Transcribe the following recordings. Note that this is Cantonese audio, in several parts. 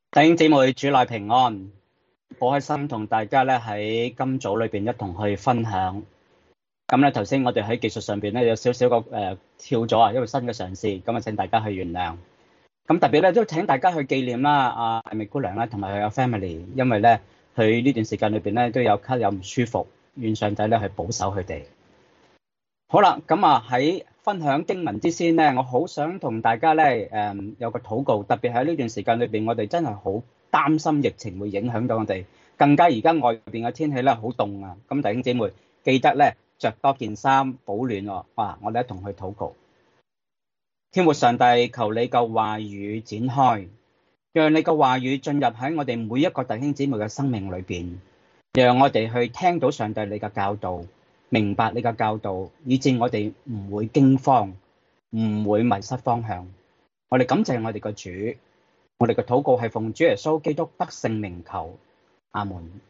弟兄姊妹，主內平安，好開心同大家咧喺今早裏邊一同去分享。咁咧頭先我哋喺技術上邊咧有少少個跳咗啊，因為新嘅嘗試，咁啊請大家去原諒。咁特別咧都請大家去紀念啦，阿艾美姑娘啦，同埋佢嘅 family，因為咧佢呢段時間裏邊咧都有咳有唔舒服，願上帝咧去保守佢哋。好啦，咁啊喺分享經文之先咧，我好想同大家咧有個禱告，特別喺呢段時間裏邊，我哋真係好擔心疫情會影響到我哋，更加而家外邊嘅天氣咧好凍啊！咁弟兄姊妹記得咧着多件衫保暖喎。我哋一同去禱告。天父上帝，求你嘅話語展開，讓你嘅話語進入喺我哋每一個弟兄姊妹嘅生命裏邊，讓我哋去聽到上帝你嘅教導，明白你嘅教導，以致我哋唔會驚慌，唔會迷失方向。我哋感謝我哋嘅主，我哋嘅禱告係奉主耶穌基督得勝名求，阿門。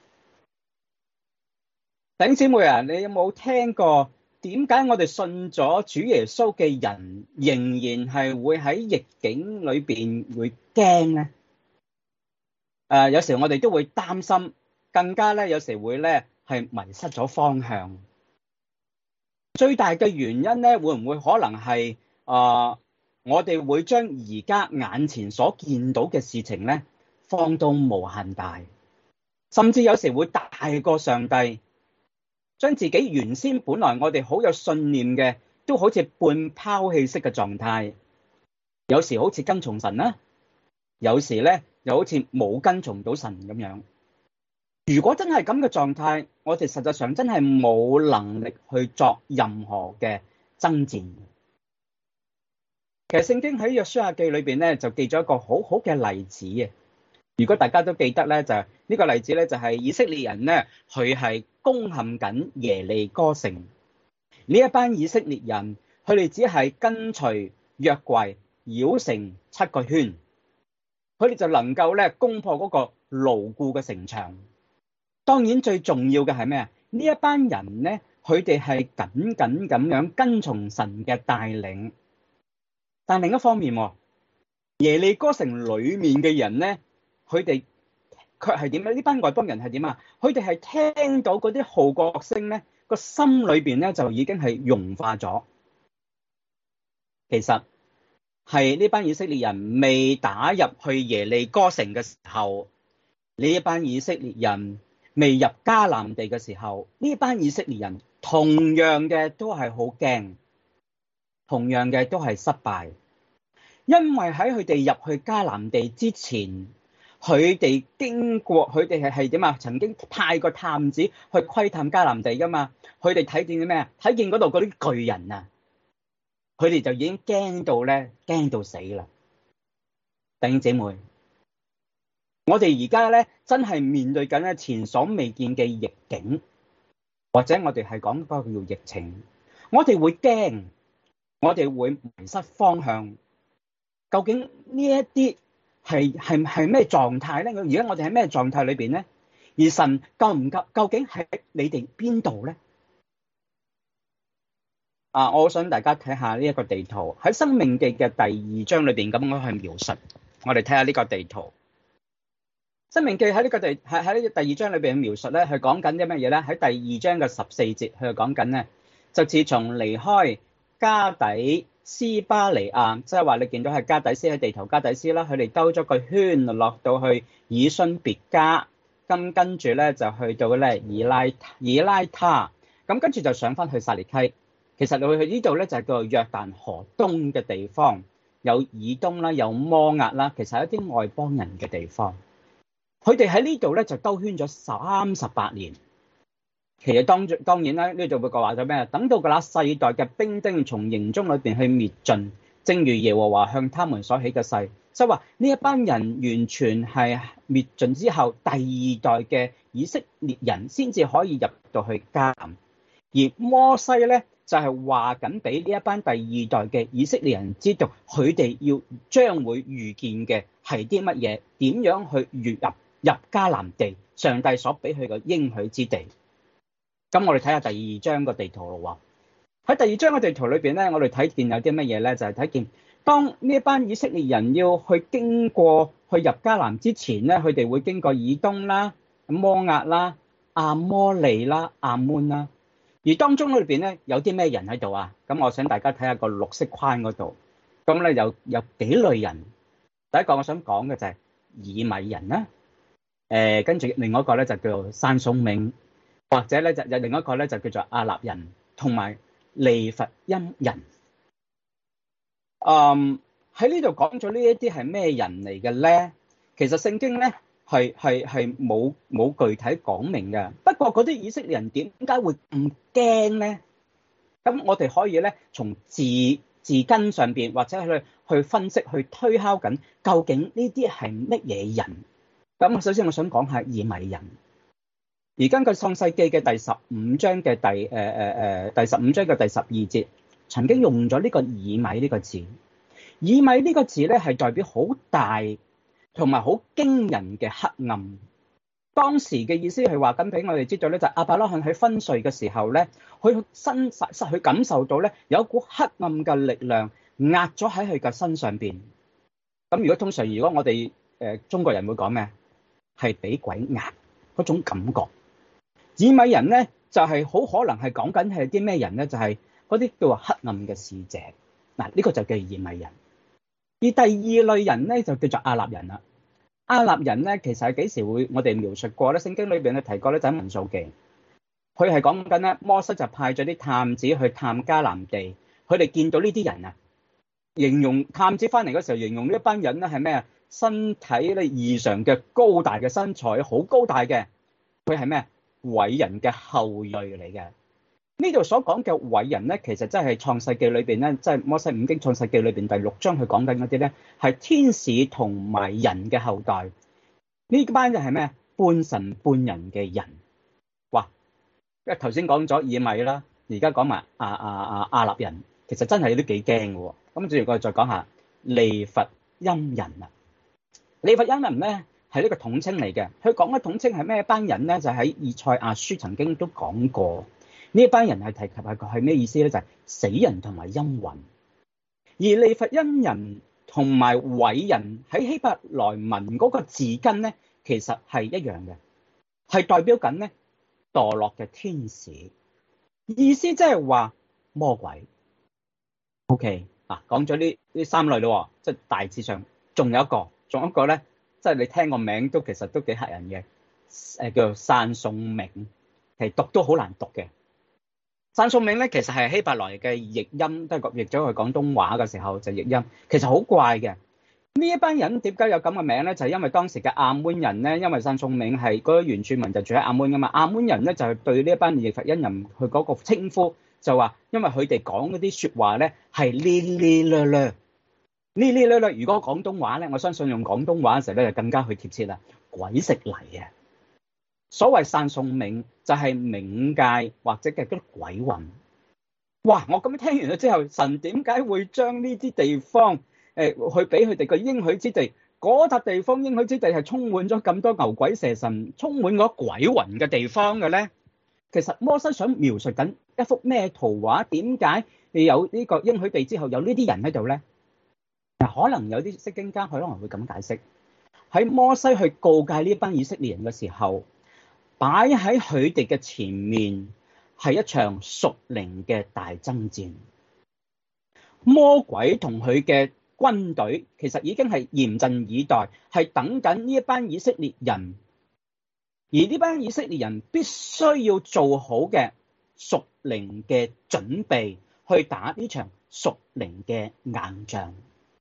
弟兄姊妹啊，你有冇聽過點解我哋信咗主耶穌嘅人，仍然係會喺逆境裏邊會驚呢？有時我哋都會擔心，更加咧有時會咧係迷失咗方向。最大嘅原因咧，會唔會可能係我哋會將而家眼前所見到嘅事情咧放到無限大，甚至有時會大過上帝，將自己原先本來我哋好有信念嘅，都好似半拋棄式嘅狀態。有時好似跟從神啦，有時咧又好似冇跟從到神咁樣。如果真係咁嘅狀態，我哋實際上真係冇能力去作任何嘅爭戰。其實聖經喺約書亞記裏邊咧就記咗一個好好嘅例子啊！如果大家都記得咧，就呢個例子咧就係以色列人咧，佢係攻陷緊耶利哥城。呢一班以色列人，佢哋只係跟隨約櫃繞城7個圈，佢哋就能夠咧攻破嗰個牢固嘅城牆。當然最重要嘅係咩啊？呢一班人咧，佢哋係緊緊咁樣跟從神嘅帶領。但另一方面，耶利哥城裏面嘅人咧，佢哋卻係點咧？呢班外邦人係點啊？佢哋係聽到嗰啲號角聲咧，個心裏邊咧就已經係融化咗。其實係呢班以色列人未打入去耶利哥城嘅時候，呢一班以色列人未入迦南地嘅時候，呢班以色列人同樣嘅都係好驚，同樣嘅都係失敗，因為喺佢哋入去迦南地之前，佢哋經過，佢哋係點啊？曾經派個探子去窺探迦南地噶嘛？佢哋睇見啲咩啊？睇見嗰度嗰啲巨人啊！佢哋就已經驚到咧，驚到死啦！弟兄姊妹，我哋而家咧真係面對緊咧前所未見嘅逆境，或者我哋係講嗰個叫疫情，我哋會驚，我哋會迷失方向。究竟呢一啲係咩狀態咧？而家我哋喺咩狀態裏邊咧？而神夠唔夠？究竟喺你哋邊度咧？我好想大家睇下呢一個地圖，喺《申命記》嘅第2章裏邊咁樣去描述。我哋睇下呢個地圖，《申命記》喺呢個第2章裏邊描述咧，係講緊啲乜嘢咧？喺第2章嘅14節，佢講緊咧，就自從離開加底斯巴尼亞，即係話你見到係加底斯喺地圖加底斯啦，佢哋兜咗個圈落到去以孫別加，咁跟住咧就去到咧以拉他，咁跟住就上翻去撒列溪。其實你去呢度咧就係叫做約旦河東嘅地方，有以東啦，有摩押啦，其實係一啲外邦人嘅地方。佢哋喺呢度咧就兜圈咗38年。其實當然啦，呢度會講話咗咩？等到嗰世代嘅兵丁從營中裏邊去滅盡，正如耶和華向他們所起嘅誓，即係話呢一班人完全係滅盡之後，第2代嘅以色列人先至可以入到去迦南。而摩西咧就係話緊俾呢一班第2代嘅以色列人知道，佢哋要將會遇見嘅係啲乜嘢，點樣去入迦南地，上帝所俾佢嘅應許之地。咁我哋睇下第2章個地圖咯。喺第2章嘅地圖裏邊咧，我哋睇見有啲乜嘢咧？就係睇見當呢一班以色列人要去經過， 去入迦南之前咧，佢哋會經過以東啦、摩押啦、亞摩利啦、亞捫啦。而當中裏邊咧有啲咩人喺度啊？咁我想大家睇下個綠色框嗰度。咁咧有幾類人。第一個我想講嘅就係以米人啦。跟住另外一個咧就叫做散送冥，或者咧就有另外一個咧就叫做亞納人，同埋利乏音人。喺呢度講咗呢一啲係咩人嚟嘅咧？其實聖經咧係冇具體講明嘅。不過嗰啲以色列人點解會咁驚咧？咁我哋可以咧從字根上邊或者去分析、去推敲緊，究竟呢啲係乜嘢人？咁首先我想講下以米人。而根據創世記嘅第15章嘅第15章嘅第12節，曾經用咗呢個以米呢個字。以米呢個字咧係代表好大同埋好驚人嘅黑暗。當時嘅意思係話咁俾我哋知道咧，就亞伯拉罕喺昏睡嘅時候咧，佢感受到咧有一股黑暗嘅力量壓咗喺佢嘅身上邊。咁如果我哋中國人會講咩？係俾鬼壓嗰種感覺。以米人咧就係好可能係講緊係啲咩人咧？就係嗰啲叫做黑暗嘅使者。嗱，呢個就叫以米人。而第二類人咧就叫做亞納人啦。亞納人咧其實係幾時會我哋描述過咧？聖經裏邊咧提過咧就喺民數記，佢係講緊咧摩西就派咗啲探子去探迦南地，佢哋見到呢啲人啊，形容探子翻嚟嗰時候形容呢一班人咧係咩啊？身體咧異常嘅高大嘅身材，好高大嘅，佢係咩？偉人嘅後裔嚟嘅。呢度所講嘅偉人咧，其實真係創世記裏邊咧，即係摩西五經創世記裏邊第6章佢講緊嗰啲咧，係天使同埋人嘅後代。呢班就係咩？半神半人嘅人。哇！因為頭先講咗以米啦，而家講埋亞納人，其實真係有啲幾驚嘅喎。咁接住我哋再講下利乏音人啊。利乏音人咧係呢個統稱嚟嘅。佢講嘅統稱係咩班人咧？就喺以賽亞書曾經都講過。呢一班人係提及係咩意思咧？就係死人同埋陰魂。而利乏音人同埋偉人喺希伯來文嗰個字根咧，其實係一樣嘅，係代表緊咧墮落嘅天使，意思即係話魔鬼。OK 嗱，講咗呢3類咯，即係大致上仲有一個咧，即係你聽個名都其實都幾嚇人嘅，叫做散送冥，其實讀都好難讀嘅。散送冥咧，其實係希伯來嘅譯音，都係譯咗去廣東話嘅時候就譯音，其實好怪嘅。呢一班人點解有咁嘅名咧？就係因為當時嘅亞捫人咧，因為散送冥係嗰啲原住民就住喺亞捫噶嘛，亞捫人咧就係對呢一班利乏音人佢嗰個稱呼就話，因為佢哋講嗰啲説話咧係哩哩咧咧。如果廣東話咧，我相信用廣東話嘅時候咧就更加去貼切啦，鬼食泥啊！所謂散送冥就係冥界或者嘅嗰啲鬼魂。哇！我咁樣聽完咗之後，神點解會將呢啲地方去俾佢哋個應許之地？嗰笪地方應許之地係充滿咗咁多牛鬼蛇神，充滿咗鬼魂嘅地方嘅咧？其實摩西想描述緊一幅咩圖畫？點解你有呢個應許地之後有呢啲人喺度咧？可能有啲釋經家佢可能會咁解釋：喺摩西去告誡呢班以色列人嘅時候，擺喺佢哋嘅前面係一場屬靈嘅大爭戰。魔鬼同佢嘅軍隊其實已經係嚴陣以待，係等緊呢一班以色列人。而呢班以色列人必須要做好嘅屬靈嘅準備，去打呢場屬靈嘅硬仗。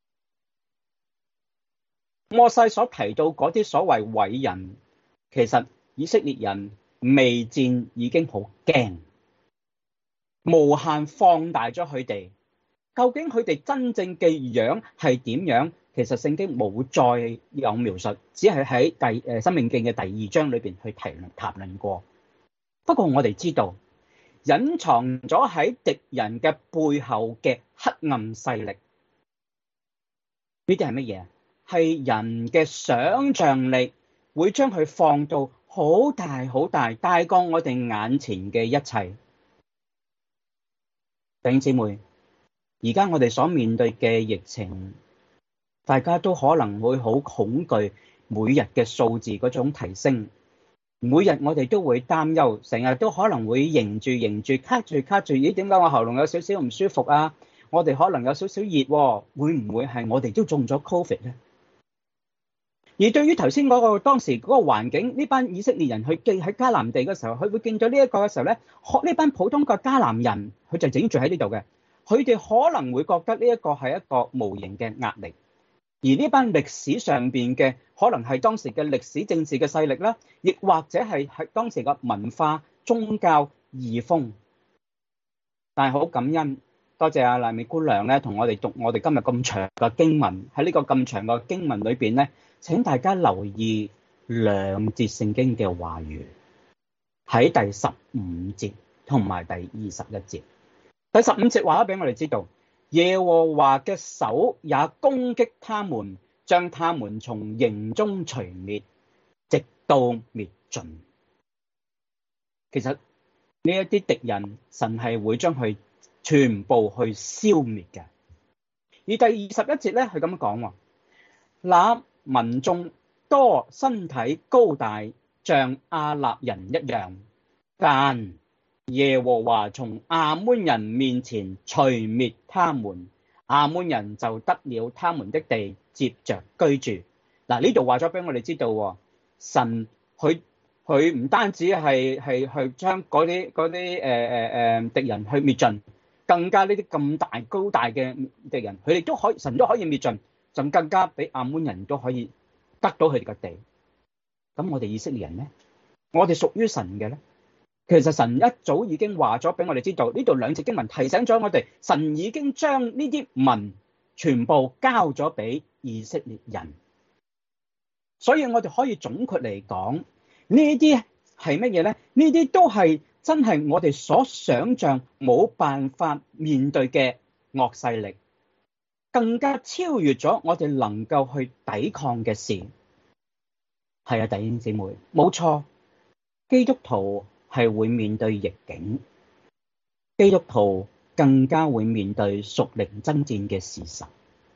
摩西所提到嗰啲所謂偉人，其實以色列人未戰已經好驚，無限放大咗佢哋。究竟佢哋真正嘅樣係點樣？其實聖經冇再有描述，只係喺申命記嘅第2章裏邊去談論過。不過我哋知道，隱藏咗喺敵人嘅背後嘅黑暗勢力，呢啲係乜嘢？係人嘅想像力會將佢放到好大好大，大過我哋眼前嘅一切。弟兄姊妹，而家我哋所面對嘅疫情， 大家都可能會好恐懼每日嘅數字嗰種提升，每日我哋都會擔憂，成日都可能會凝住卡住，咦，點解我喉嚨有少少唔舒服啊？我哋可能有少少熱喎，會唔會係我哋都中咗 Covid 咧？而對於頭先嗰個當時嗰個環境，呢班以色列人去記喺迦南地嘅時候，佢會見到呢一個嘅時候咧，呢班普通嘅迦南人，佢就整住喺呢度嘅，佢哋可能會覺得呢一個係一個無形嘅壓力。而呢班歷史上邊嘅可能係當時嘅歷史政治嘅勢力啦，亦或者係當時嘅文化宗教異風。但係好感恩，多謝阿賴美姑娘咧，同我哋讀我哋今日咁長嘅經文，喺呢個咁長嘅經文裏邊咧，請大家留意兩節聖經嘅話語，喺第15節同埋第21節。第15節話咗俾我哋知道，耶和華嘅手也攻擊他們，將他們從營中除滅，直到滅盡。其實呢一啲敵人，神係會將佢全部去消滅嘅。而第21節咧，佢咁講喎，那民眾多，身體高大，像亞納人一樣，但耶和華從亞捫人面前除滅他們，亞捫人就得了他們的地，接着居住。嗱，呢度話咗俾我哋知道，神佢唔單止係去將嗰啲敵人去滅盡，更加呢啲咁大高大嘅敵人，佢哋都可以，神都可以滅盡，就更加俾亞捫人都可以得到佢哋嘅地。咁我哋以色列人呢？我哋屬於神嘅呢？其實神一早已經話咗俾我哋知道，呢度兩節經文提醒咗我哋，神已經將呢啲民全部交咗俾以色列人。所以我哋可以總括嚟講，呢啲係乜嘢呢？呢啲都係真係我哋所想象冇辦法面對嘅惡勢力，更加超越咗我哋能夠去抵抗嘅事。係啊，弟兄姊妹，冇錯，基督徒係會面對逆境，基督徒更加會面對屬靈爭戰嘅事實。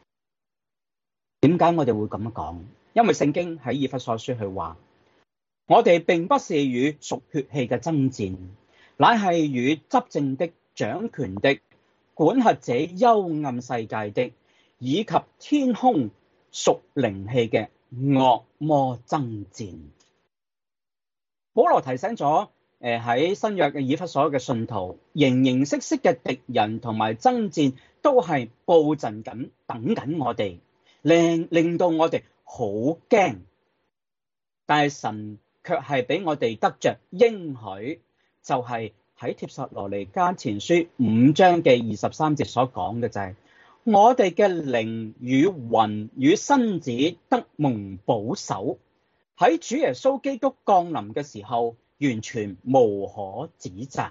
點解我哋會咁講？因為聖經喺以弗所書去話，我哋並不是與屬血氣嘅爭戰，乃係與執政的、掌權的、管轄這幽暗世界的，以及天空屬靈氣嘅惡魔爭戰。保羅提醒咗喺新約嘅以弗所嘅信徒，形形色色嘅敵人同埋爭戰都係布陣緊等緊我哋，令到我哋好驚。但係神卻係俾我哋得着應許，就係喺帖撒羅尼迦前書5章嘅23節所講嘅，就係我哋嘅靈與魂與身子得蒙保守，喺主耶穌基督降臨嘅時候，完全無可指責。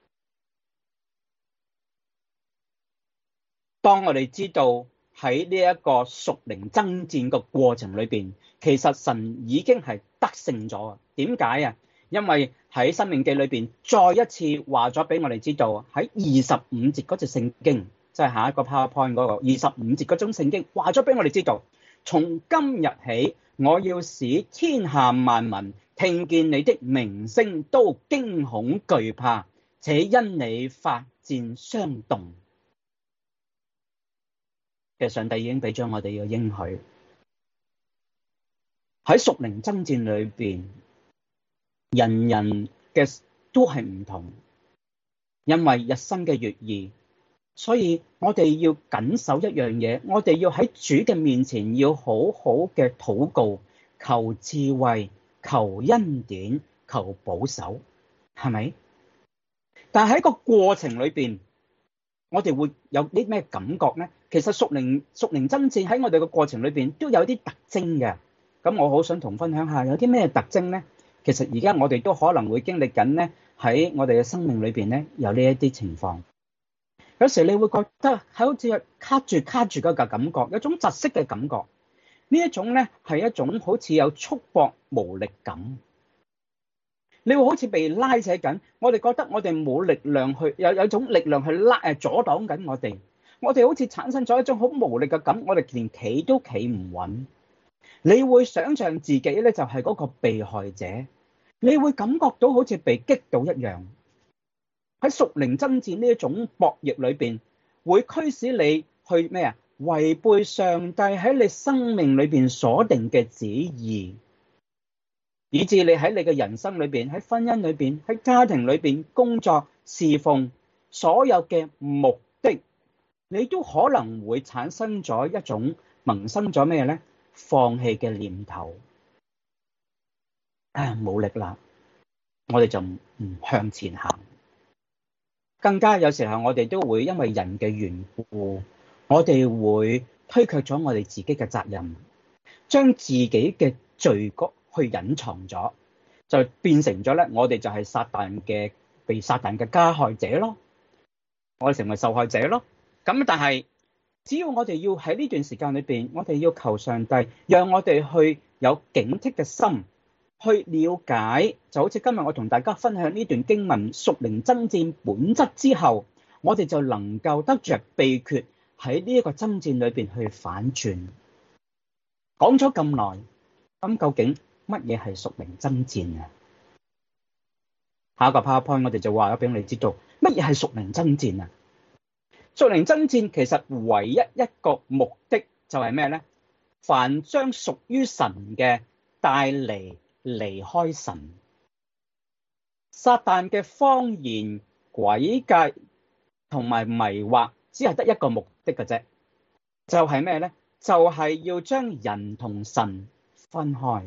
當我哋知道喺呢一個屬靈爭戰嘅過程裏邊，其實神已經係得勝咗。點解啊？因為喺申命記裏邊再一次話咗俾我哋知道，喺25節嗰隻聖經，即係下一個 PowerPoint 嗰個25節嗰種聖經，話咗俾我哋知道，從今日起，我要使天下萬民聽見你的名聲都驚恐懼怕，且因你發戰傷動。其實上帝已經俾咗我哋嘅應許，喺屬靈爭戰裏邊，人人嘅都係唔同，因為日新嘅月異，所以我哋要謹守一樣嘢，我哋要喺主嘅面前要好好嘅禱告，求智慧，求恩典，求保守，係咪？但係喺個過程裏邊，我哋會有啲咩感覺呢？其實屬靈爭戰喺我哋嘅過程裏邊都有啲特徵嘅。咁我好想同分享下有啲咩特徵呢？其實而家我哋都可能會經歷緊呢，喺我哋嘅生命裏邊呢，有呢一啲情況。有時你會覺得好似卡住嗰個感覺，有種窒息嘅感覺。呢一種呢係一種好似有束縛無力感。你會好似被拉扯緊，我哋覺得我哋冇力量去有種力量去阻擋緊我哋。 我哋好似產生咗一種好無力嘅感，我哋連企都企唔穩。你會想象自己咧就係嗰個被害者，你會感覺到好似被擊倒一樣。喺屬靈爭戰呢一種博弈裏邊，會驅使你去咩啊？違背上帝喺你生命裏邊所定嘅旨意，以致你喺你嘅人生裏邊、喺婚姻裏邊、喺家庭裏邊、工作侍奉所有嘅目的，你都可能會產生咗一種萌生咗咩咧？放棄嘅念頭。冇力啦，我哋就唔向前行。更加有時候我哋都會因為人嘅緣故，我哋會推卻咗我哋自己嘅責任，將自己嘅罪過去隱藏咗，就變成咗咧，我哋就係被撒旦嘅加害者咯，我哋成為受害者咯。咁但係只要我哋要喺呢段時間裏邊，我哋要求上帝讓我哋去有警惕嘅心，去了解，就好似今日我同大家分享呢段經文屬靈爭戰本質之後，我哋就能夠得着秘訣，喺呢一個爭戰裏邊去反轉。講咗咁耐，咁究竟乜嘢係屬靈爭戰啊？下一個 PowerPoint 我哋就話咗俾你知道乜嘢係屬靈爭戰啊？屬靈爭戰其實唯一一個目的就係咩呢？凡將屬於神嘅帶離開神，撒旦嘅謊言、詭計同埋迷惑，只係得一個目的嘅啫，就係咩呢？就係要將人同神分開。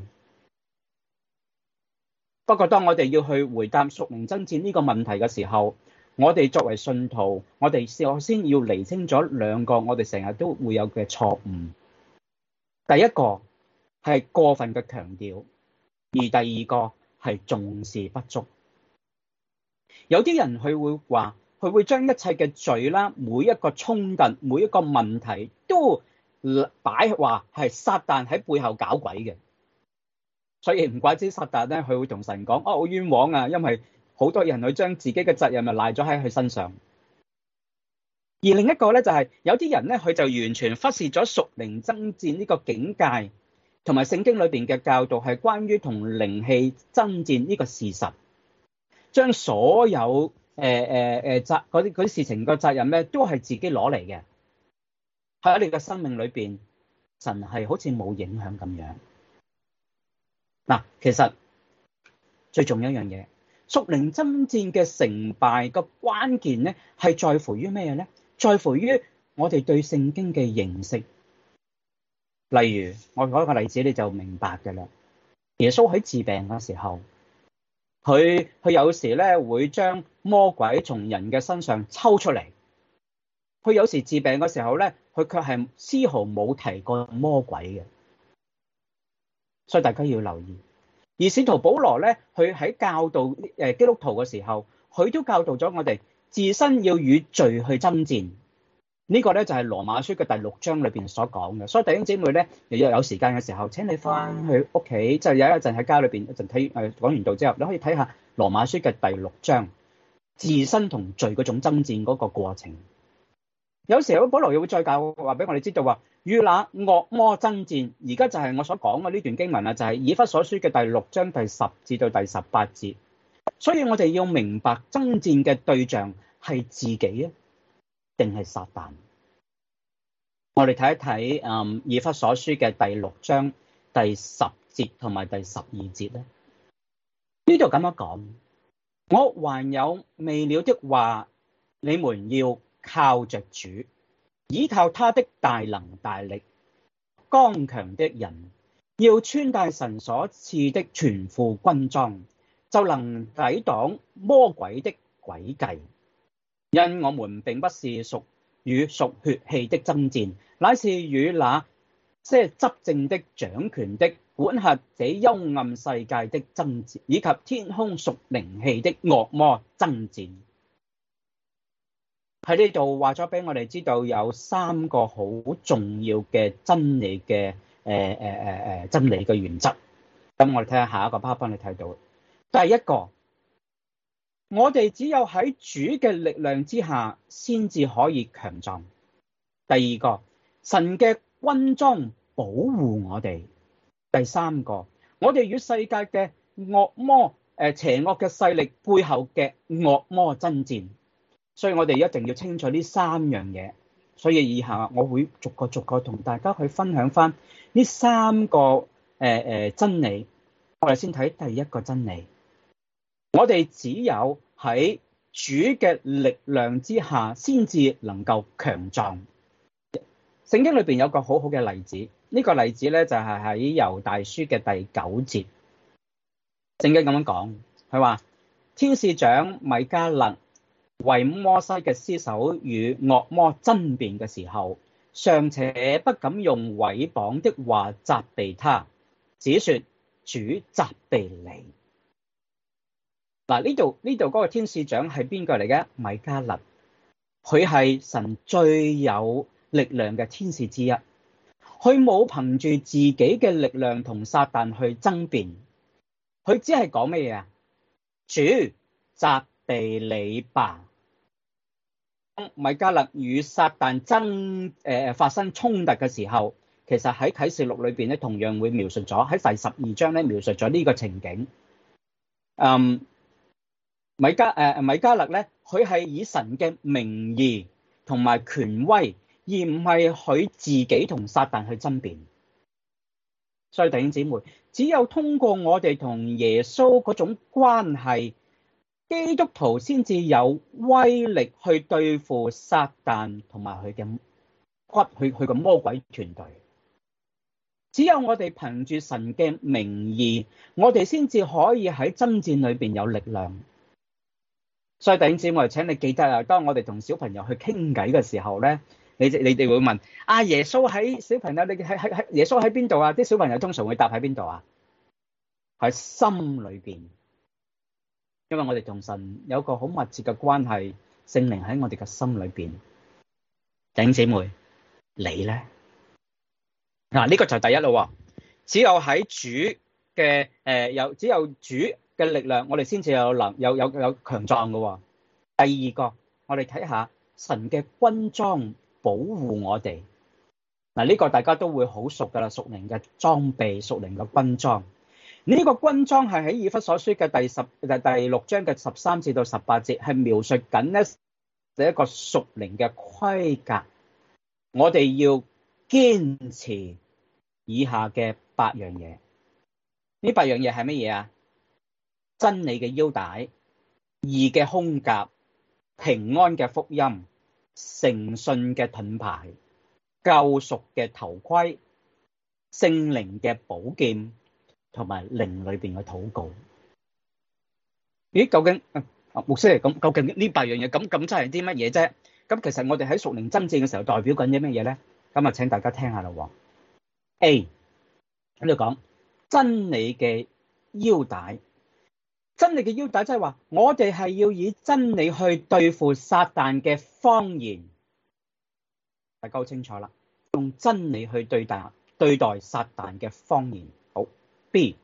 不過當我哋要去回答屬靈爭戰呢個問題嘅時候，我哋作為信徒，我哋首先要釐清咗兩個我哋成日都會有嘅錯誤。第一個係過分嘅強調，而第二個係重視不足。有啲人佢會話，佢會將一切嘅罪啦，每一個衝突、每一個問題都擺話係撒旦喺背後搞鬼嘅。所以唔怪之撒旦咧，佢會同神講：好冤枉啊！因為好多人去將自己嘅責任咪賴咗喺佢身上。而另一個咧就係有啲人咧，佢就完全忽視咗屬靈爭戰呢個境界，同埋聖經裏邊嘅教導係關於同靈氣爭戰呢個事實，將所有嗰啲事情個責任咧都係自己攞嚟嘅。喺你嘅生命裏邊，神係好似冇影響咁樣。嗱，其實最重要一樣嘢，屬靈爭戰嘅成敗個關鍵咧，係在乎於咩咧？在乎於我哋對聖經嘅認識。例如，我講一個例子你就明白㗎啦。耶穌喺治病嘅時候，佢有時咧會將魔鬼從人嘅身上抽出嚟。佢有時治病嘅時候咧，佢卻係絲毫冇提過魔鬼嘅。所以大家要留意，而使徒保羅咧，佢喺教導基督徒嘅時候，佢都教導咗我哋自身要與罪去爭戰。呢個咧就係羅馬書嘅第6章裏邊所講嘅。所以弟兄姊妹咧，有時間嘅時候，請你翻去屋企，就有一陣喺家裏邊一陣睇講完道之後，你可以睇下羅馬書嘅第6章，自身同罪嗰種爭戰嗰個過程。有時候保羅又會再教話俾我哋知道話，與那惡魔爭戰。而家就係我所講嘅呢段經文啦，就係以弗所書嘅第6章第10至到第18節。所以我哋要明白爭戰嘅對象係自己啊，定係撒旦？我哋睇一睇以弗所書嘅第6章第10節同埋第12節咧。呢度咁樣講，我還有未了的話，你們要靠着主，倚靠他的大能大力。剛強的人要穿戴神所賜的全副軍裝，就能抵擋魔鬼的詭計。因我們並不是與屬血氣的爭戰，乃是與那些執政的、掌權的、管轄這幽暗世界的爭戰，以及天空屬靈氣的惡魔爭戰。喺呢度話咗俾我哋知道有3個好重要嘅真理嘅真理嘅原則。咁我哋睇下下一個 PowerPoint，你睇到第一個，我哋只有喺主嘅力量之下先至可以強壯。 第二個，神嘅軍裝保護我哋。第三個，我哋與世界嘅惡魔邪惡嘅勢力背後嘅惡魔爭戰。所以我哋一定要清楚呢三樣嘢。所以以下我會逐個同大家去分享翻呢三個真理。我哋先睇第一個真理，我哋只有喺主嘅力量之下先至能夠強壯。聖經裏邊有個好好嘅例子，呢個例子咧就係喺猶大書嘅第9節。聖經咁樣講，佢話天使長米迦勒為摩西嘅屍首與惡魔爭辯嘅時候，尚且不敢用毀謗的話責備他，只說主責備你。嗱，呢度嗰個天使長係邊個嚟嘅？米迦勒，佢係神最有力量嘅天使之一。佢冇憑住自己嘅力量同撒旦去爭辯，佢只係講乜嘢啊？主責備你吧。米迦勒與撒旦發生衝突嘅時候，其實喺啟示錄裏邊咧，同樣會描述咗喺第12章咧描述咗呢個情景。米迦勒咧，佢係以神嘅名義同埋權威，而唔係佢自己同撒旦去爭辯。所以弟兄姊妹，只有通過我哋同耶穌嗰種關係，基督徒先至有威力去對付撒旦同埋佢嘅魔鬼團隊。只有我哋憑住神嘅名義，我哋先至可以喺爭戰裏邊有力量。所以弟兄姊妹，請你記得啊，當我哋同小朋友去傾偈嘅時候咧，你哋會問啊，耶穌喺小朋友，你喺耶穌喺邊度啊？啲小朋友通常會答喺邊度啊？喺心裏邊。因為我哋同神有個好密切嘅關係，聖靈喺我哋嘅心裏邊。弟兄姊妹，你咧？嗱，呢個就係第一咯。只有喺主嘅只有主嘅力量，我哋先至有強壯嘅。第二個，我哋睇下神嘅軍裝保護我哋。嗱，呢個大家都會好熟噶啦，屬靈嘅裝備，屬靈嘅軍裝。呢個軍裝係喺以弗所書嘅第6章嘅13至到18節，係描述緊咧一個屬靈嘅規格。我哋要堅持以下嘅8樣嘢。呢8樣嘢係乜嘢啊？真理嘅腰帶、義嘅胸甲、平安嘅福音、誠信嘅盾牌、救贖嘅頭盔、聖靈嘅寶劍，同埋靈裏邊嘅禱告。咦？究竟牧師嚟咁？究竟呢8樣嘢咁真係啲乜嘢啫？咁其實我哋喺屬靈爭戰嘅時候代表緊啲乜嘢咧？咁啊，請大家聽下啦。A 喺度講真理嘅腰帶，真理嘅腰帶即係話，我哋係要以真理去對付撒旦嘅謊言。大家好清楚啦，用真理去對待撒旦嘅謊言。好。B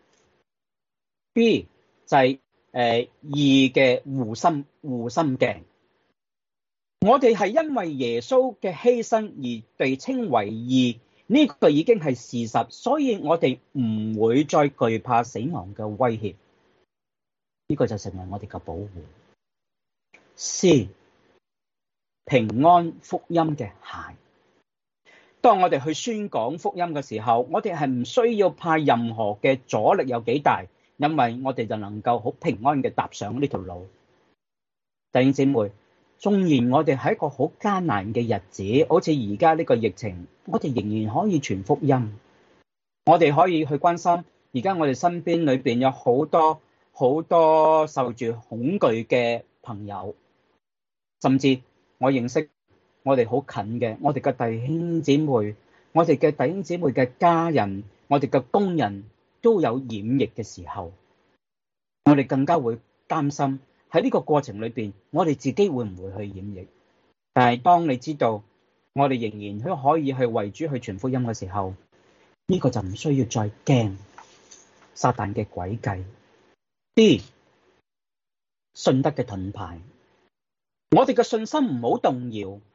就係義嘅護心鏡。我哋係因為耶穌嘅犧牲而被稱為義，呢個已經係事實，所以我哋唔會再懼怕死亡嘅威脅。呢個就成為我哋嘅保護。C 平安福音嘅鞋。當我哋去宣講福音嘅時候，我哋係唔需要怕任何嘅阻力有幾大，因為我哋就能夠好平安嘅踏上呢條路。弟兄姊妹，縱然我哋喺一個好艱難嘅日子，好似而家呢個疫情，我哋仍然可以傳福音。我哋可以去關心而家我哋身邊裏邊有好多受住恐懼嘅朋友，甚至我認識我哋好近嘅，我哋嘅弟兄姊妹，我哋嘅弟兄姊妹嘅家人，我哋嘅工人都有染疫嘅時候，我哋更加會擔心喺呢個過程裏邊，我哋自己會唔會去染疫？但係當你知道我哋仍然都可以去為主去傳福音嘅時候，呢個就唔需要再驚撒旦嘅詭計。D 信德嘅盾牌，我哋嘅信心唔好動搖，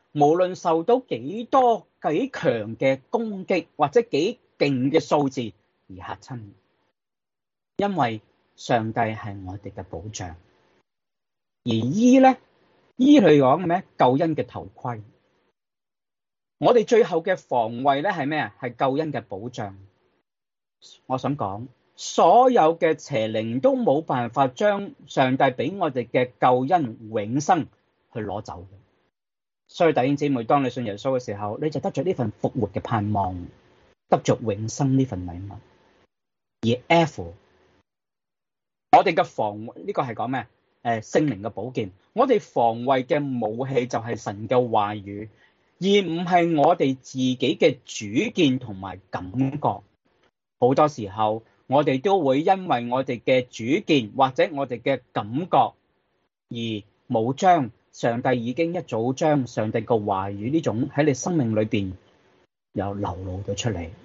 無論受到幾多幾強嘅攻擊或者幾勁嘅數字而嚇親，因為上帝係我哋嘅保障。而衣咧，衣佢講咩？救恩嘅頭盔。我哋最後嘅防衛咧係咩啊？係救恩嘅保障。我想講，所有嘅邪靈都冇辦法將上帝俾我哋嘅救恩永生去攞走嘅。所以弟兄姊妹，當你信耶穌嘅時候，你就得着呢份復活嘅盼望，得着永生呢份禮物。而 F， 我哋嘅防衛呢個係講咩？聖靈嘅寶劍。我哋防衛嘅武器就係神嘅話語，而唔係我哋自己嘅主見同埋感覺。好多時候，我哋都會因為我哋嘅主見或者我哋嘅感覺，而冇將上帝已經一早將上帝嘅話語呢種喺你生命裏邊又流露咗出嚟。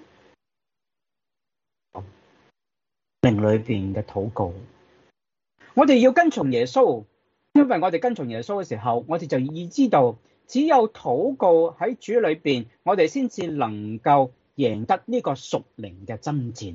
靈裏邊嘅禱告，我哋要跟從耶穌，因為我哋跟從耶穌嘅時候，我哋就已知道，只有禱告喺主裏邊，我哋先至能夠贏得呢個屬靈嘅爭戰。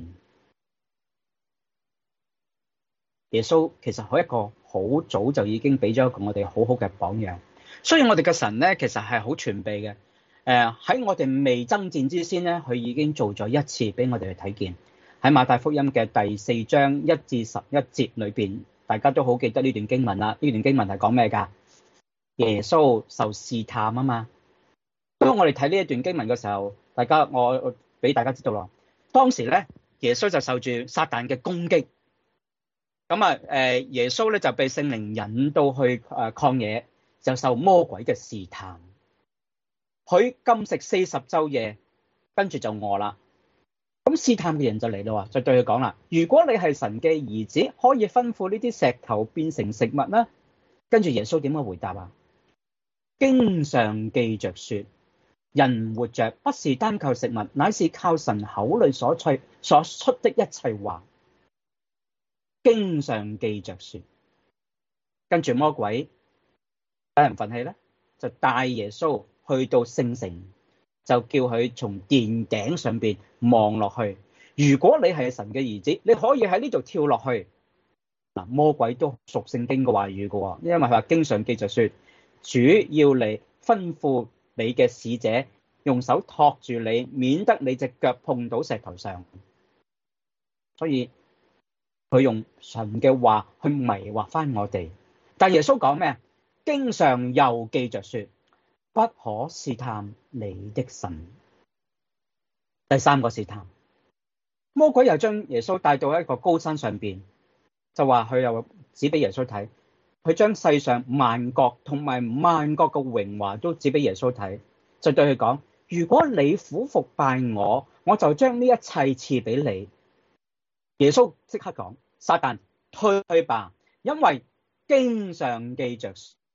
耶穌其實係一個好早就已經俾咗一個我哋好好嘅榜樣，所以我哋嘅神咧其實係好全備嘅。喺我哋未爭戰之先咧，佢已經做咗一次俾我哋去睇見。喺馬太福音嘅第4章1至11節裏邊，大家都好記得呢段經文啦。呢段經文係講咩㗎？耶穌受試探啊嘛。當我哋睇呢一段經文嘅時候，我俾大家知道咯。當時咧，耶穌就受住撒旦嘅攻擊。咁啊，耶穌咧就被聖靈引到去曠野，就受魔鬼嘅試探。佢禁食40晝夜，跟住就餓啦。咁試探嘅人就嚟啦，就對佢講啦：如果你係神嘅兒子，可以吩咐呢啲石頭變成食物啦。跟住耶穌點樣回答啊？經上記着說，人活着不是單靠食物，乃是靠神口裏所出的一切話。經上記着說，跟住魔鬼有人忿氣咧，就帶耶穌去到聖城，就叫佢從殿頂上邊望落去。如果你係神嘅兒子，你可以喺呢度跳落去。嗱，魔鬼都屬聖經嘅話語嘅，因為佢話經上記着說，主要嚟吩咐你嘅使者用手托住你，免得你隻腳碰到石頭上。所以佢用神嘅話去迷惑翻我哋。但耶穌講咩？經上又記着說，不可試探你的神。第三個試探，魔鬼又將耶穌帶到一個高山上邊，就話佢又指俾耶穌睇，佢將世上萬國同埋萬國嘅榮華都指俾耶穌睇，就對佢講：如果你俯伏拜我，我就將呢一切賜俾你。耶穌即刻講：撒旦退去吧，因為經上記着。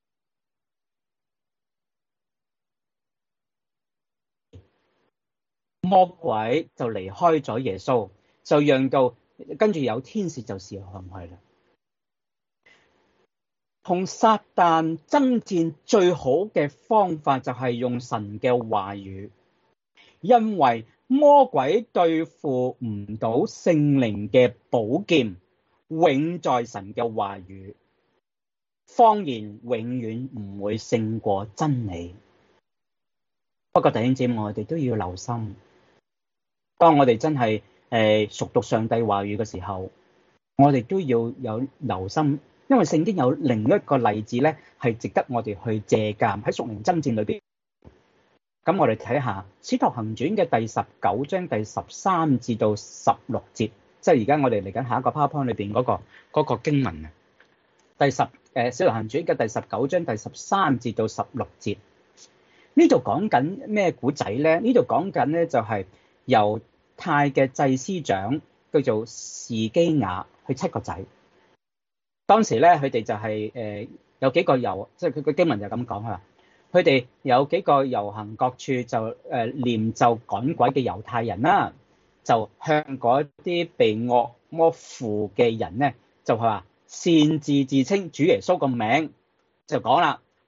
魔鬼就離開咗耶穌，就讓到跟住有天使就視向去啦。同撒旦爭戰最好嘅方法就係用神嘅話語，因為魔鬼對付唔到聖靈嘅寶劍，永在神嘅話語，謊言永遠唔會勝過真理。不過弟兄姊妹，我哋都要留心，當我哋真係熟讀上帝話語嘅時候，我哋都要有留心，因為聖經有另一個例子咧，係值得我哋去借鑑喺屬靈爭戰裏邊。咁我哋睇下《使徒行傳》嘅第19章第13至到16節，即係而家我哋嚟緊下一個 PowerPoint 裏邊嗰個經文啊。《使徒行傳》嘅第19章第13至到16節，呢度講緊咩古仔咧？呢度講緊咧就係猶太嘅祭司長叫做士基雅，佢7個仔。當時咧佢哋就係有幾個即係佢個經文就咁講啊。佢哋有幾個遊行各處就念咒趕鬼嘅猶太人啦，就向嗰啲被惡魔附嘅人咧，就係話擅自自稱主耶穌個名，就講啦：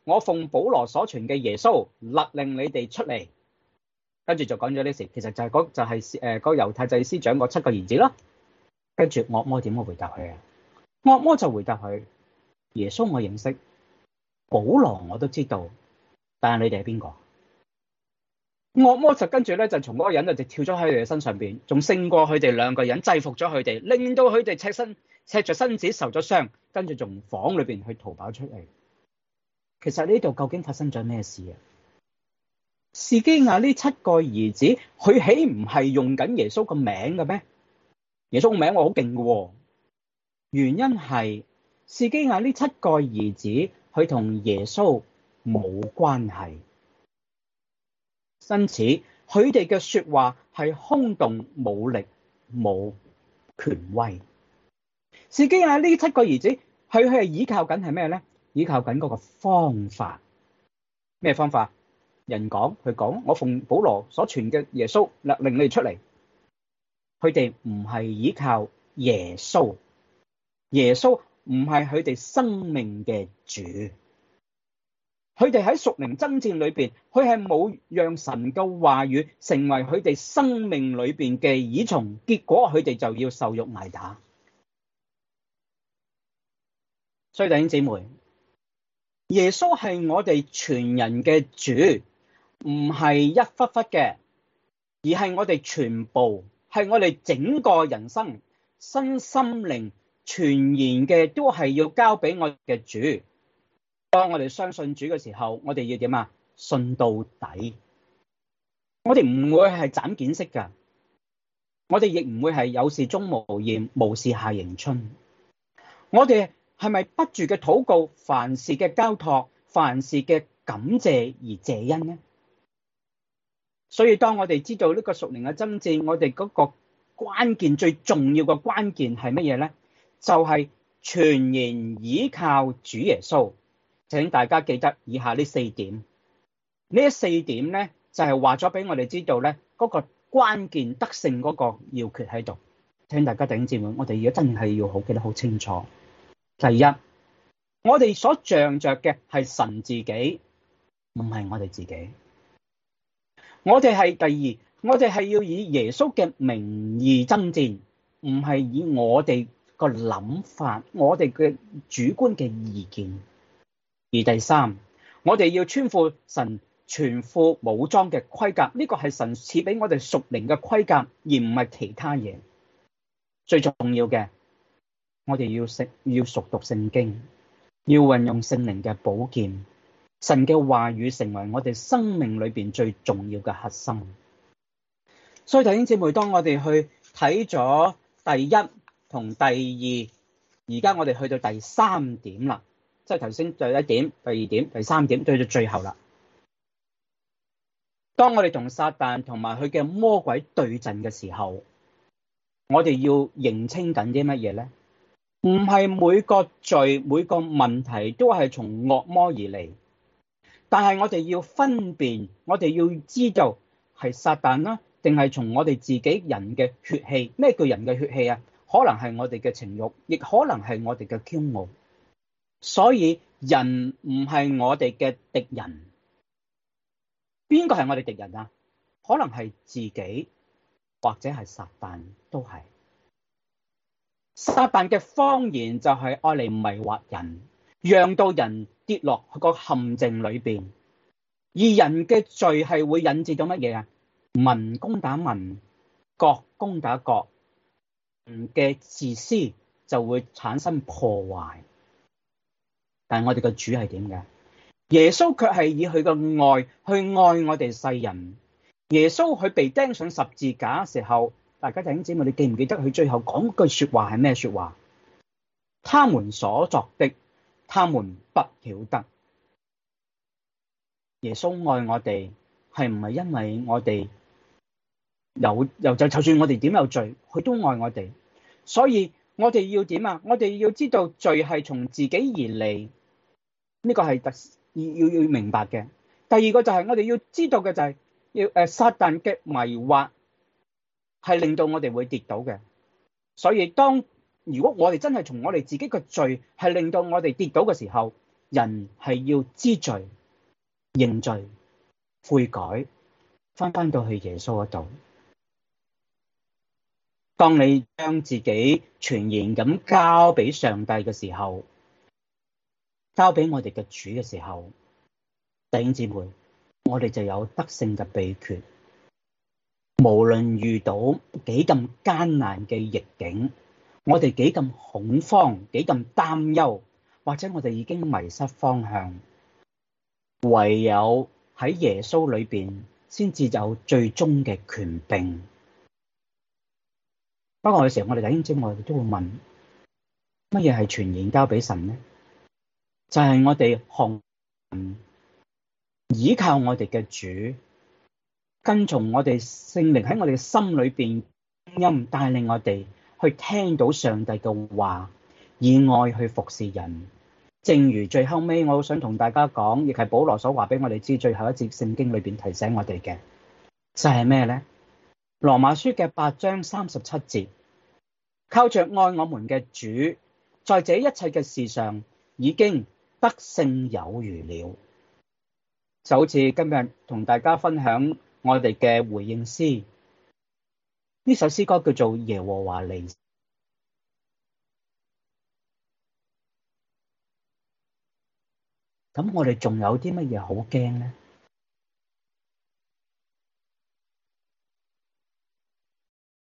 我奉保羅所傳嘅耶穌勒令你哋出嚟。跟住就講咗呢事，其實就係嗰個猶太祭司長嗰7個兒子啦。跟住惡魔點會回答佢啊？惡魔就回答佢：耶穌我認識，保羅我都知道，但係你哋係邊個？惡魔就跟住咧就從嗰個人就跳咗喺佢哋身上邊，仲勝過佢哋2個人，制服咗佢哋，令到佢哋赤着身子受咗傷，跟住從房裏邊去逃跑出嚟。其實呢度究竟發生咗咩事啊？士基亞呢7個兒子，佢豈唔係用緊耶穌個名嘅咩？耶穌個名我好勁嘅，原因係士基亞呢7個兒子，佢同耶穌冇關係，因此佢哋嘅說話係空洞、冇力、冇權威。士基亞呢7個兒子，佢係依靠緊係咩咧？依靠緊嗰個方法。咩方法？人講，佢講，我奉保羅所傳嘅耶穌勒令你哋出嚟。佢哋唔係依靠耶穌，耶穌唔係佢哋生命嘅主。佢哋喺屬靈爭戰裏邊，佢係冇讓神嘅話語成為佢哋生命裏邊嘅倚從，結果佢哋就要受辱挨打。所以弟兄姊妹，耶穌係我哋全人嘅主，唔係一忽忽嘅，而係我哋全部，係我哋整個人生身心靈全然嘅，都係要交俾我嘅主。當我哋相信主嘅時候，我哋要點啊？信到底。我哋唔會係斬件式噶，我哋亦唔會係有事鍾無艷，無事夏迎春。我哋係咪不住嘅禱告，凡事嘅交託，凡事嘅感謝而謝恩呢？所以當我哋知道呢個屬靈嘅爭戰，我哋嗰個關鍵，最重要嘅關鍵係乜嘢呢？就係全然依靠主耶穌。請大家記得以下呢4點。呢4點呢，就係話咗俾我哋知道呢嗰個關鍵得勝嗰個要訣喺度。請大家弟兄姊妹，我哋而家真係要好記得好清楚。第一，我哋所仗着嘅係神自己，唔係我哋自己。我哋係第二，我哋係要以耶穌嘅名義爭戰，唔係以我哋個諗法，我哋嘅主觀嘅意見。而第三，我哋要穿附神全副武裝嘅盔甲，呢個係神賜俾我哋屬靈嘅盔甲，而唔係其他嘢。最重要嘅，我哋要熟讀聖經，要運用聖靈嘅寶劍，神嘅話語成為我哋生命裏邊最重要嘅核心。所以弟兄姊妹，當我哋去睇咗第一同第二，而家我哋去到第3點啦。即係頭先第1點、第2點、第3點，到最後啦。當我哋同撒旦同埋佢嘅魔鬼對陣嘅時候，我哋要認清緊啲乜嘢咧？唔係每個罪、每個問題都係從惡魔而嚟，但係我哋要分辨，我哋要知道係撒旦啦，定係從我哋自己人嘅血氣。咩叫人嘅血氣啊？可能係我哋嘅情慾，亦可能係我哋嘅驕傲。所以人唔係我哋嘅敵人。邊個係我哋敵人啊？可能係自己，或者係撒旦，都係。撒旦嘅謊言就係愛嚟迷惑人，讓到人跌落個陷阱裏邊。而人嘅罪係會引致到乜嘢啊？民攻打民，國攻打國，人嘅自私就會產生破壞。但係我哋嘅主係點嘅？耶穌卻係以佢嘅愛去愛我哋世人。耶穌佢被釘上十字架嘅時候，大家弟兄姊妹，你記唔記得佢最後講句說話係咩說話？他們所作的，他們不曉得。耶穌愛我哋，係唔係因為我哋就算我哋點有罪，佢都愛我哋。所以我哋要點啊？我哋要知道罪係從自己而嚟，呢個係要明白嘅。第二個就係我哋要知道嘅就係要撒旦嘅迷惑係令到我哋會跌倒嘅。所以如果我哋真係從我哋自己嘅罪係令到我哋跌倒嘅時候， 人係要知罪、認罪、悔改，返到去耶穌嗰度。當你將自己全然咁交俾上帝嘅時候，交俾我哋嘅主嘅時候，弟兄姊妹，我哋就有得勝嘅秘訣。無論遇到幾咁艱難嘅逆境，我哋幾咁恐慌、幾咁擔憂，或者我哋已經迷失方向，唯有喺耶穌裏邊先至有最終嘅權柄。不過有時候我哋弟兄姊妹，我哋都會問，乜嘢係全然交俾神呢？就係我哋學依靠我哋嘅主，跟從我哋聖靈喺我哋嘅心裏邊聲音帶領我哋去聽到上帝嘅話，以愛去服侍人。正如最後尾我好想同大家講，亦係保羅所話俾我哋知最後一節聖經裏邊提醒我哋嘅，就係咩呢？羅馬書嘅8章37節，靠着愛我們嘅主，在這一切嘅事上已經得勝有餘了。就好似今日同大家分享我哋嘅回應詩，呢首詩歌叫做耶和華尼。咁我哋仲有啲乜嘢好驚呢？